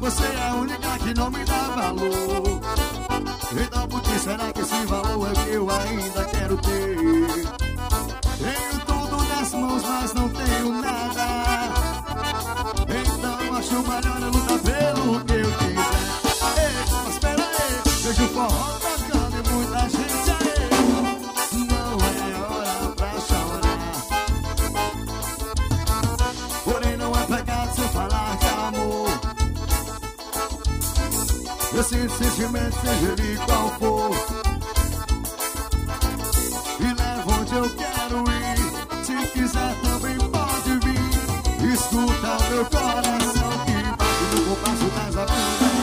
Você é a única que não me dá valor. Então por que será que esse valor é o que eu ainda quero ter? Tenho tudo nas mãos, mas não tenho nada. Então acho melhor eu lutar pelo que eu quiser. Ei, mas pera aí, vejo o forró tocando e muita gente aí. Não é hora pra chorar, porém não é pecado se eu falar de amor. Eu sinto sentimento, seja ele qual for, e levo onde eu quero ir. Se quiser também pode vir. Escuta o meu coração que bate no compasso das avidas.